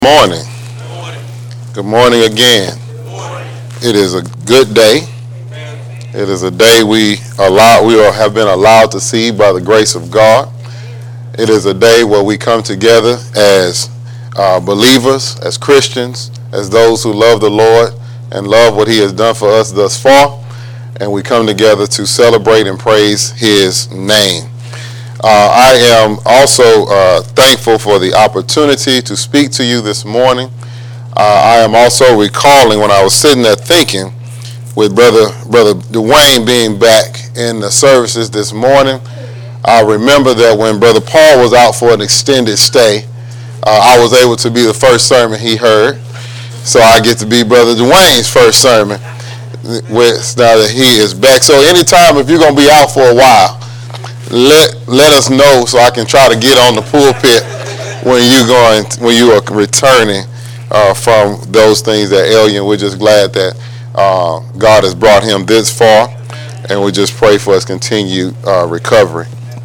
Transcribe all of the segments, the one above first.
Morning. Good morning again. It is a good day. It is a day we have been allowed to see by the grace of God. It is a day where we come together as believers, as Christians, as those who love the Lord and love what He has done for us thus far. And we come together to celebrate and praise His name. I am also thankful for the opportunity to speak to you this morning. I am also recalling when I was sitting there thinking with Brother Dwayne being back in the services this morning. I remember that when Brother Paul was out for an extended stay, I was able to be the first sermon he heard. So I get to be Brother Dwayne's first sermon now that he is back. So anytime if you're going to be out for a while, let us know so I can try to get on the pulpit when you are returning from those things that ail you. And we're just glad that God has brought him this far, and we just pray for his continued recovery.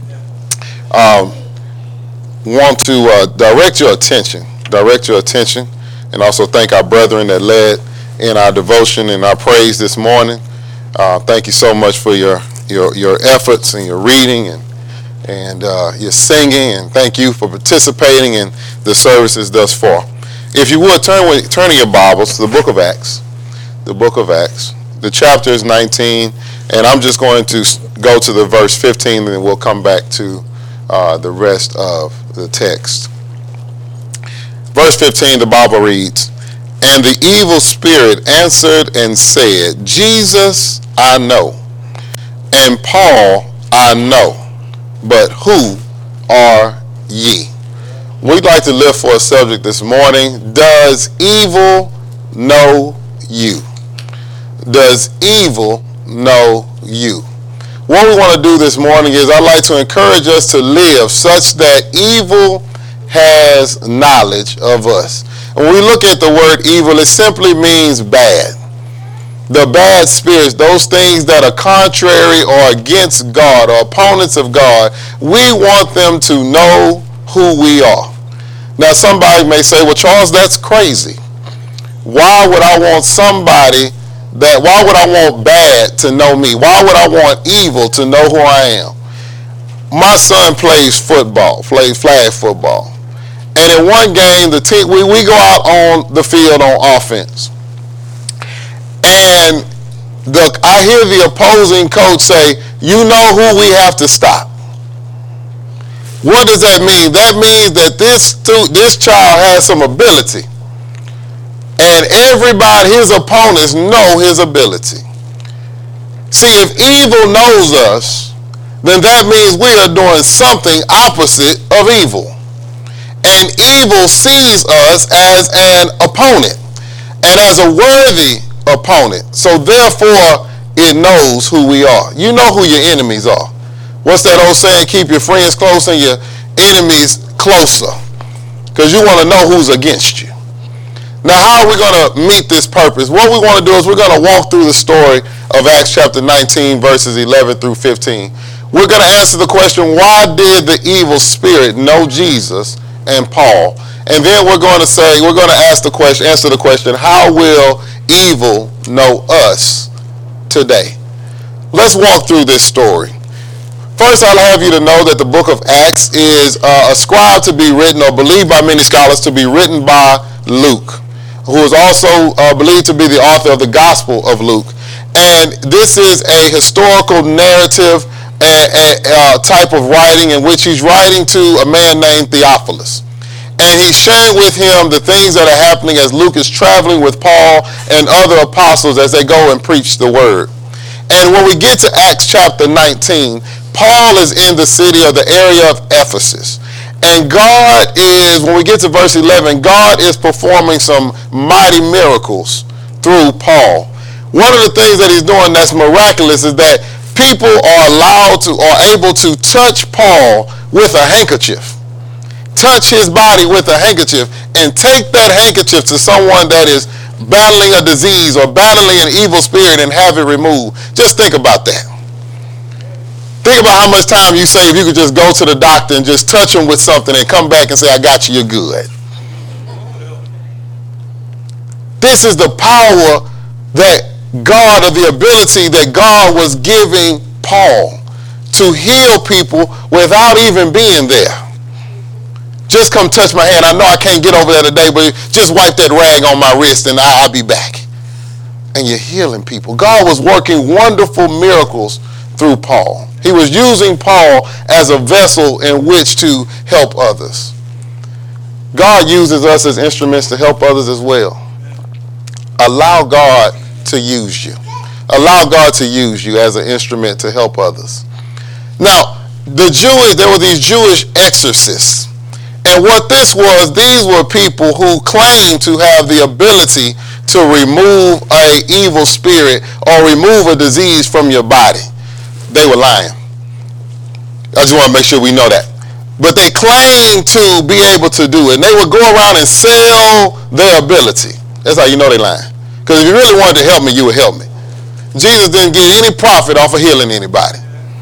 Want to direct your attention, and also thank our brethren that led in our devotion and our praise this morning. Thank you so much for your efforts and your reading and your singing, and thank you for participating in the services thus far. If you would turn in your Bibles to the book of Acts. The chapter is 19, and I'm just going to go to the verse 15, and then we'll come back to the rest of the text. Verse 15, the Bible reads, "And the evil spirit answered and said, Jesus I know, and Paul I know, but who are ye?" We'd like to lift for a subject this morning. Does evil know you? Does evil know you? What we want to do this morning is I'd like to encourage us to live such that evil has knowledge of us. When we look at the word evil, it simply means bad. The bad spirits, those things that are contrary or against God or opponents of God, we want them to know who we are. Now somebody may say, well, Charles, that's crazy. Why would I want why would I want bad to know me? Why would I want evil to know who I am? My son plays flag football. And in one game, the team we go out on the field on offense. And I hear the opposing coach say, you know who we have to stop. What does that mean? That means that this child has some ability. And everybody, his opponents, know his ability. See, if evil knows us, then that means we are doing something opposite of evil. And evil sees us as an opponent and as a worthy opponent. So therefore, it knows who we are. You know who your enemies are. What's that old saying? Keep your friends close and your enemies closer. Because you want to know who's against you. Now, how are we going to meet this purpose? What we want to do is we're going to walk through the story of Acts chapter 19, verses 11 through 15. We're going to answer the question, why did the evil spirit know Jesus and Paul? And then we're going to answer the question, how will evil know us today? Let's walk through this story. First, I'll have you to know that the book of Acts is ascribed to be written, or believed by many scholars to be written by Luke, who is also believed to be the author of the Gospel of Luke. And this is a historical narrative type of writing in which he's writing to a man named Theophilus. And he's sharing with him the things that are happening as Luke is traveling with Paul and other apostles as they go and preach the word. And when we get to Acts chapter 19, Paul is in the city or the area of Ephesus. And when we get to verse 11, God is performing some mighty miracles through Paul. One of the things that he's doing that's miraculous is that people are able to touch Paul with a handkerchief. Touch his body with a handkerchief and take that handkerchief to someone that is battling a disease or battling an evil spirit and have it removed. Just think about that. Think about how much time you save if you could just go to the doctor and just touch him with something and come back and say, I got you, you're good. this is the power that God, or the ability that God was giving Paul to heal people without even being there. Just come touch my hand. I know I can't get over there today, but just wipe that rag on my wrist and I'll be back. And you're healing people. God was working wonderful miracles through Paul. He was using Paul as a vessel in which to help others. God uses us as instruments to help others as well. Allow God to use you. Allow God to use you as an instrument to help others. Now, there were these Jewish exorcists. And what this was, these were people who claimed to have the ability to remove an evil spirit or remove a disease from your body. They were lying. I just want to make sure we know that. But they claimed to be able to do it. And they would go around and sell their ability. That's how you know they lying. Because if you really wanted to help me, you would help me. Jesus didn't get any profit off of healing anybody.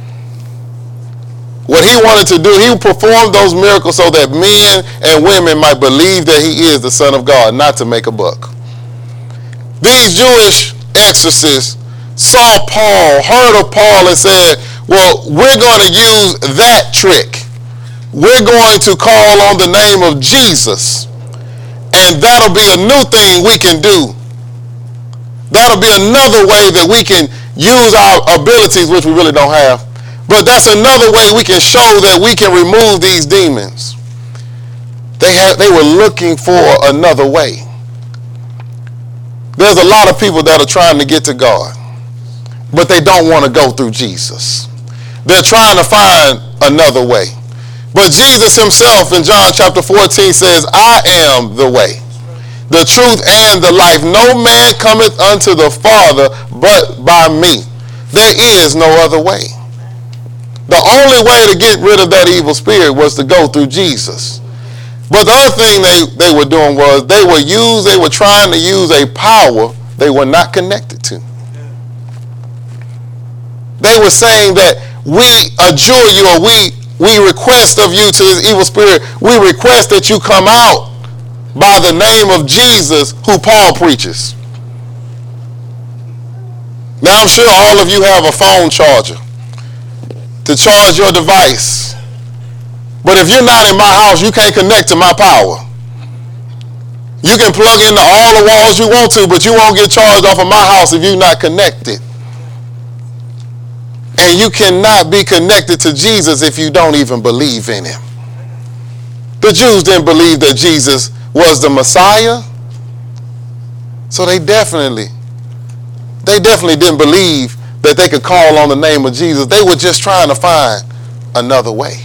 What he wanted to do, he performed those miracles so that men and women might believe that he is the Son of God, not to make a buck. These Jewish exorcists saw Paul, heard of Paul, and said, well, we're going to use that trick. We're going to call on the name of Jesus, and that'll be a new thing we can do. That'll be another way that we can use our abilities, which we really don't have. But that's another way we can show that we can remove these demons. They were looking for another way. There's a lot of people that are trying to get to God, but they don't want to go through Jesus. They're trying to find another way. But Jesus himself in John chapter 14 says, I am the way, the truth, and the life. No man cometh unto the Father but by me. There is no other way. The only way to get rid of that evil spirit was to go through Jesus. But the other thing they were doing was they were trying to use a power they were not connected to. They were saying that we adjure you, or we request of you, to this evil spirit, we request that you come out by the name of Jesus, who Paul preaches. Now I'm sure all of you have a phone charger to charge your device. But if you're not in my house, you can't connect to my power. You can plug into all the walls you want to, but you won't get charged off of my house if you're not connected. And you cannot be connected to Jesus if you don't even believe in him. The Jews didn't believe that Jesus was the Messiah. So they definitely didn't believe that they could call on the name of Jesus. They were just trying to find another way.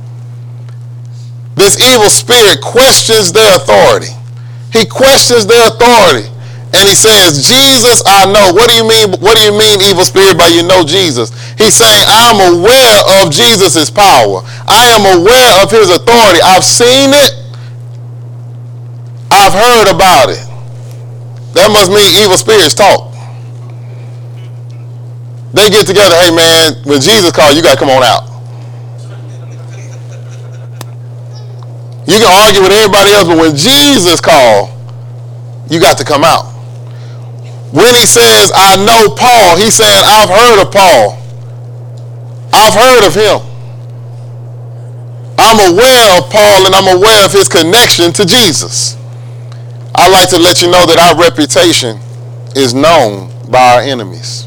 This evil spirit questions their authority. He questions their authority. And he says, Jesus, I know. What do you mean, evil spirit, by you know Jesus? He's saying, I'm aware of Jesus' power. I am aware of his authority. I've seen it. I've heard about it. That must mean evil spirits talk. They get together, hey man, when Jesus called, you got to come on out. You can argue with everybody else, but when Jesus called, you got to come out. When he says, I know Paul, he's saying, I've heard of Paul. I've heard of him. I'm aware of Paul, and I'm aware of his connection to Jesus. I'd like to let you know that our reputation is known by our enemies.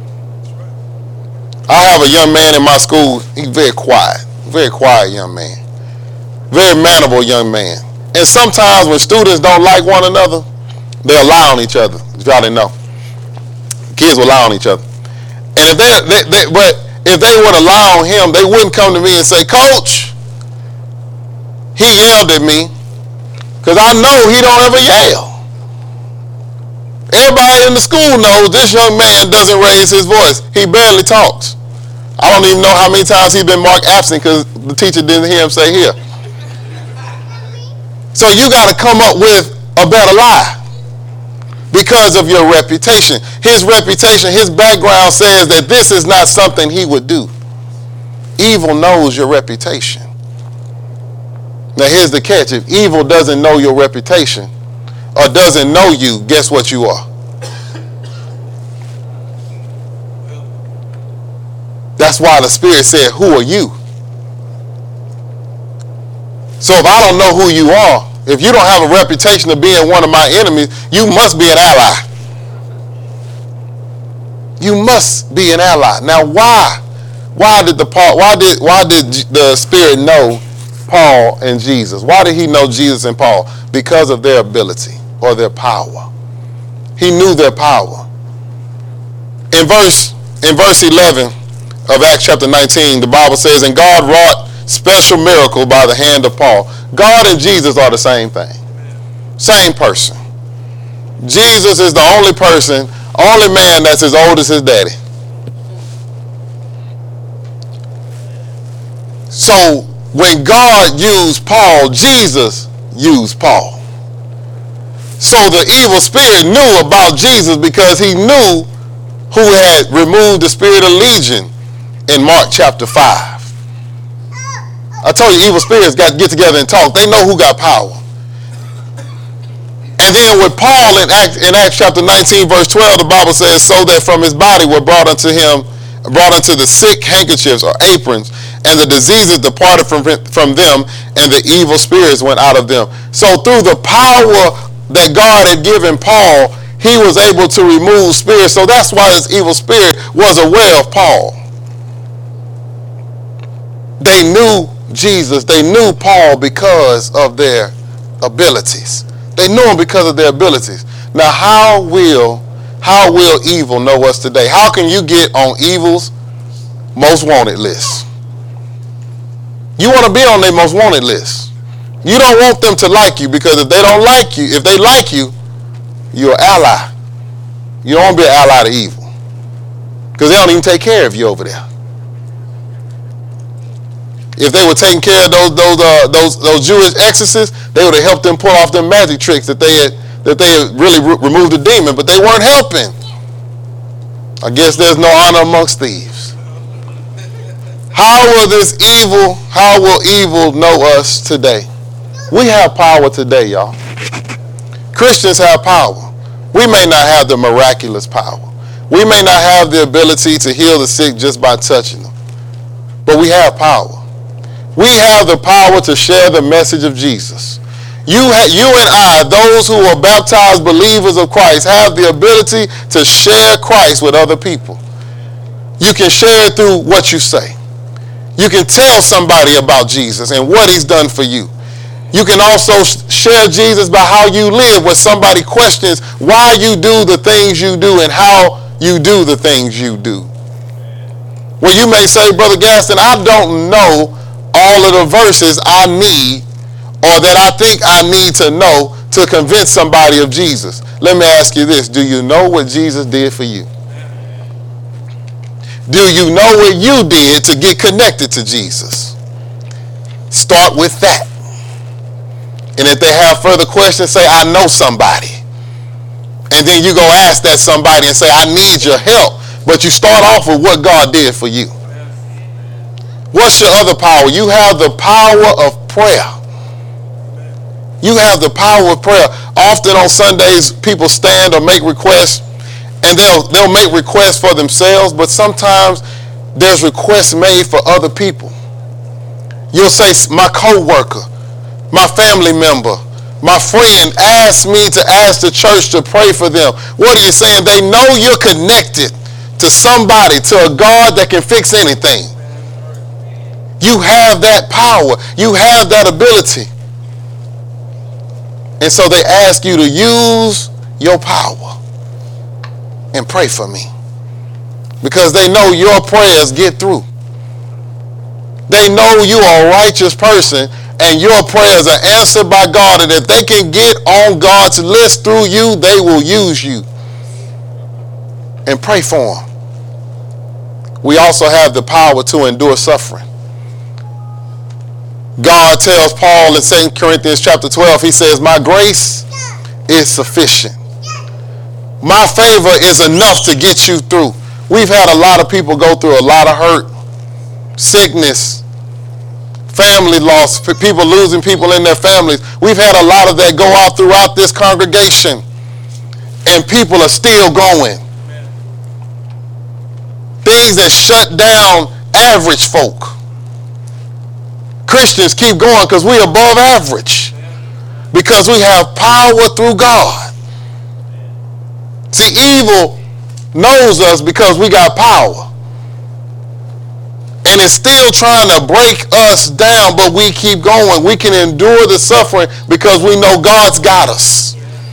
I have a young man in my school. He's very quiet young man. Very mannerable young man. And sometimes when students don't like one another, they'll lie on each other. If y'all didn't know. Kids will lie on each other. And if they would lie on him, they wouldn't come to me and say, Coach, he yelled at me, because I know he don't ever yell. Everybody in the school knows this young man doesn't raise his voice. He barely talks. I don't even know how many times he's been marked absent because the teacher didn't hear him say here. So you got to come up with a better lie because of your reputation. His reputation, his background says that this is not something he would do. Evil knows your reputation. Now here's the catch. If evil doesn't know your reputation, or doesn't know you, guess what you are? That's why the Spirit said, who are you? So if I don't know who you are, if you don't have a reputation of being one of my enemies, you must be an ally. You must be an ally. Now why? Why did the Spirit know Paul and Jesus? Why did he know Jesus and Paul? Because of their ability or their power. He knew their power. In verse 11 of Acts chapter 19, the Bible says, and God wrought special miracle by the hand of Paul. God and Jesus are the same thing. Same person. Jesus is the only person, only man that's as old as his daddy. So when God used Paul, Jesus used Paul. So the evil spirit knew about Jesus because he knew who had removed the spirit of legion in Mark chapter 5. I told you evil spirits got to get together and talk. They know who got power. And then with Paul in Acts chapter 19 verse 12, the Bible says, so that from his body were brought unto the sick handkerchiefs or aprons, and the diseases departed from them, and the evil spirits went out of them. So through the power that God had given Paul, he was able to remove spirits. So that's why this evil spirit was aware of Paul. They knew Jesus. They knew Paul because of their abilities. They knew him because of their abilities. Now, how will evil know us today? How can you get on evil's most wanted list? You want to be on their most wanted list. You don't want them to like you, because if they don't like you, if they like you, you're an ally. You don't want to be an ally to evil, because they don't even take care of you over there. If they were taking care of those Jewish exorcists, they would have helped them pull off them magic tricks that they had really removed the demon, but they weren't helping. I guess there's no honor amongst thieves. How will evil know us today? We have power today, y'all. Christians have power. We may not have the miraculous power. We may not have the ability to heal the sick just by touching them, but we have power. We have the power to share the message of Jesus. You and I, those who are baptized believers of Christ, have the ability to share Christ with other people. You can share it through what you say. You can tell somebody about Jesus and what he's done for you. You can also share Jesus by how you live when somebody questions why you do the things you do and how you do the things you do. Well, you may say, Brother Gaston, I don't know all of the verses I need or that I think I need to know to convince somebody of Jesus. Let me ask you this. Do you know what Jesus did for you? Do you know what you did to get connected to Jesus? Start with that. And if they have further questions, say, I know somebody. And then you go ask that somebody and say, I need your help. But you start off with what God did for you. What's your other power? You have the power of prayer. You have the power of prayer. Often on Sundays, people stand or make requests, and they'll make requests for themselves, but sometimes there's requests made for other people. You'll say, my co-worker, my family member, my friend asked me to ask the church to pray for them. What are you saying? They know you're connected to somebody, to a God that can fix anything. You have that power. You have that ability. And so they ask you to use your power and pray for me, because they know your prayers get through. They know you are a righteous person and your prayers are answered by God, and if they can get on God's list through you, they will use you and pray for them. We also have the power to endure suffering. God tells Paul in 2 Corinthians chapter 12, he says, my grace is sufficient. My favor is enough to get you through. We've had a lot of people go through a lot of hurt, sickness, family loss, people losing people in their families. We've had a lot of that go out throughout this congregation, and people are still going. Things that shut down average folk. Christians keep going because we're above average, because we have power through God. See, evil knows us because we got power, and it's still trying to break us down, but we keep going. We can endure the suffering because we know God's got us.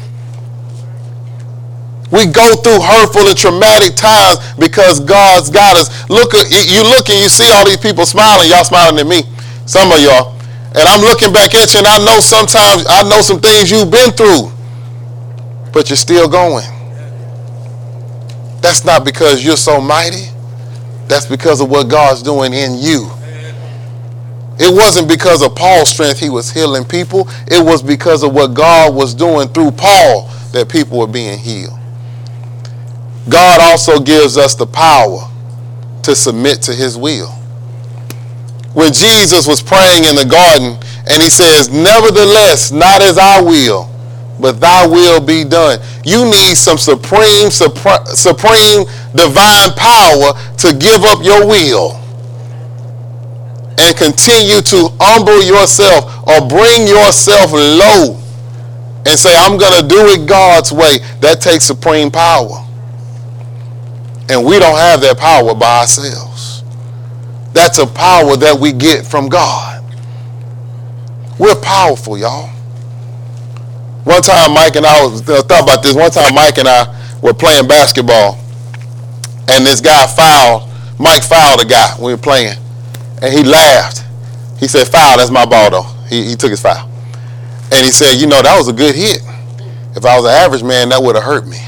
We go through hurtful and traumatic times because God's got us. You look and you see all these people smiling. Y'all smiling at me, some of y'all. And I'm looking back at you, and I know sometimes, I know some things you've been through, but you're still going. That's not because you're so mighty. That's because of what God's doing in you. It wasn't because of Paul's strength he was healing people. It was because of what God was doing through Paul that people were being healed. God also gives us the power to submit to his will. When Jesus was praying in the garden and he says, nevertheless, not as I will, but thy will be done. You need some supreme divine power to give up your will and continue to humble yourself or bring yourself low and say, I'm going to do it God's way. That takes supreme power. And we don't have that power by ourselves. That's a power that we get from God. We're powerful, y'all. One time Mike and I thought about this. One time Mike and I were playing basketball, and this guy Mike fouled a guy when we were playing, and he laughed. He said, foul, that's my ball though. He took his foul. And he said, you know, that was a good hit. If I was an average man, that would have hurt me.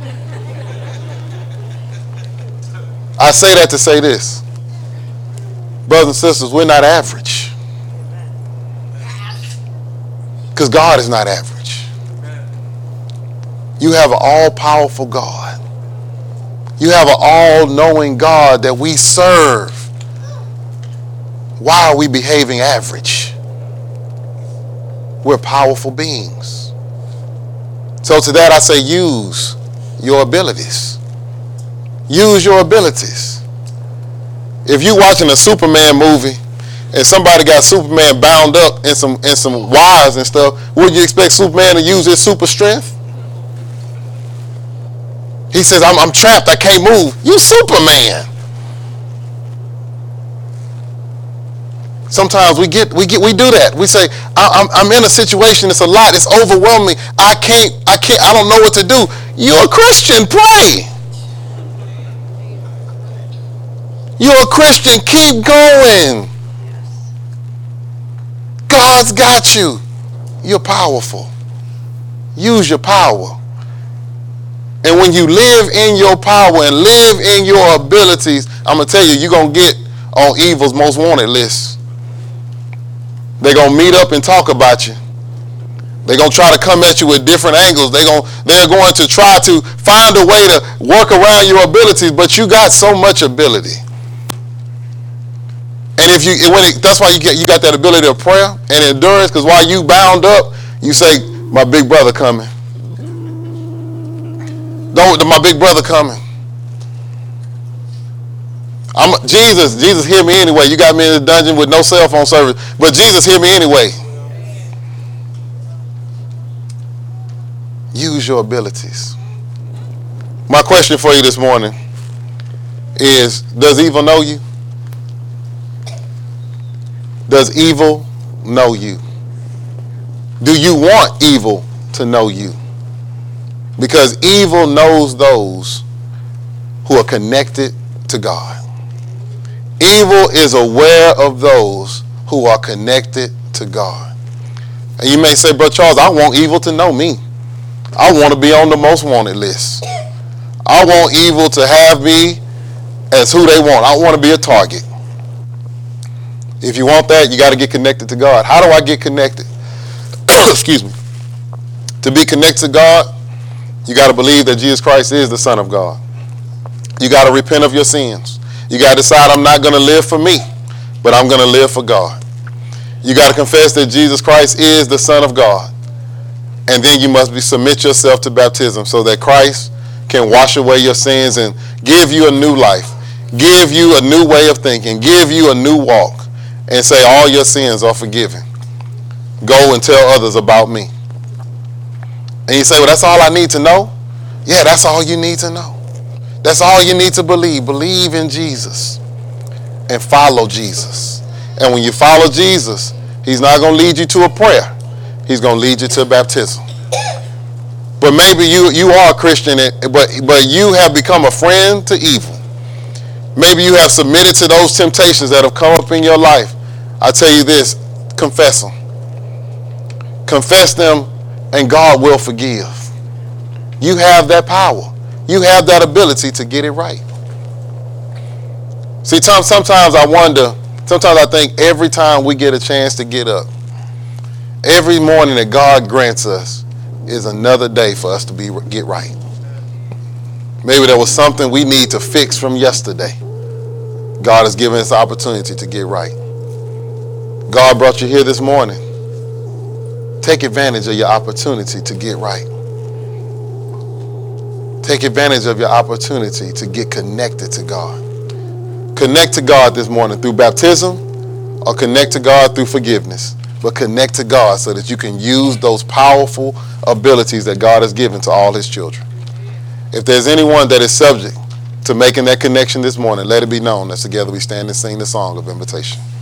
I say that to say this. Brothers and sisters, we're not average. Because God is not average. You have an all-powerful God. You have an all-knowing God that we serve. Why are we behaving average? We're powerful beings. So to that I say, use your abilities. Use your abilities. If you're watching a Superman movie and somebody got Superman bound up in some wires and stuff, would you expect Superman to use his super strength? He says, I'm trapped, I can't move. You Superman. Sometimes we do that. We say, I'm in a situation, it's a lot, it's overwhelming. I don't know what to do. You're a Christian, pray. You're a Christian, keep going. God's got you. You're powerful. Use your power. And when you live in your power and live in your abilities, I'm going to tell you, you're going to get on evil's most wanted list. They're going to meet up and talk about you. They're going to try to come at you with different angles. They're going to try to find a way to work around your abilities, but you got so much ability. And that's why you got that ability of prayer and endurance, because while you bound up, you say, my big brother coming. My big brother coming. Jesus hear me anyway. You got me in the dungeon with no cell phone service, but Jesus hear me anyway. Use your abilities. My question for you this morning is, does evil know you? Does evil know you? Do you want evil to know you? Because evil knows those who are connected to God. Evil is aware of those who are connected to God. And you may say, Brother Charles, I want evil to know me. I want to be on the most wanted list. I want evil to have me as who they want. I want to be a target. If you want that, you got to get connected to God. How do I get connected? Excuse me. To be connected to God, you got to believe that Jesus Christ is the Son of God. You got to repent of your sins. You got to decide, I'm not going to live for me, but I'm going to live for God. You got to confess that Jesus Christ is the Son of God. And then you must submit yourself to baptism so that Christ can wash away your sins and give you a new life, give you a new way of thinking, give you a new walk, and say all your sins are forgiven. Go and tell others about me. And you say, well, that's all I need to know? Yeah, that's all you need to know. That's all you need to believe. Believe in Jesus and follow Jesus. And when you follow Jesus, he's not going to lead you to a prayer. He's going to lead you to baptism. But maybe you are a Christian, but you have become a friend to evil. Maybe you have submitted to those temptations that have come up in your life. I tell you this, confess them. Confess them and God will forgive. You have that power. You have that ability to get it right. See, sometimes I wonder, sometimes I think every time we get a chance to get up, every morning that God grants us is another day for us to get right. Maybe there was something we need to fix from yesterday. God has given us the opportunity to get right. God brought you here this morning. Take advantage of your opportunity to get right. Take advantage of your opportunity to get connected to God. Connect to God this morning through baptism or connect to God through forgiveness. But connect to God so that you can use those powerful abilities that God has given to all his children. If there's anyone that is subject to making that connection this morning, let it be known that together we stand and sing the song of invitation.